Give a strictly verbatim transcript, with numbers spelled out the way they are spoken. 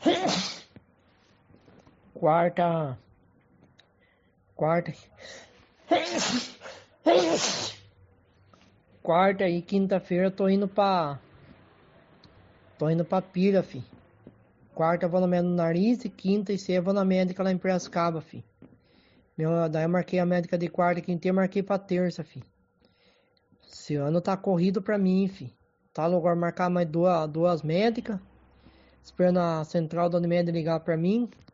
Quarta. Quarta. Quarta e quinta-feira eu tô indo pra. Tô indo pra Pira, fi. Quarta eu vou na médica no nariz e quinta e sexta eu vou na médica lá em Piracicaba, fi. Meu, daí eu marquei a médica de quarta e quinta e marquei pra terça, fi. Esse ano tá corrido pra mim, fi. Tá agora marcar mais duas, duas médicas. Esperando a central da Unimed ligar pra mim.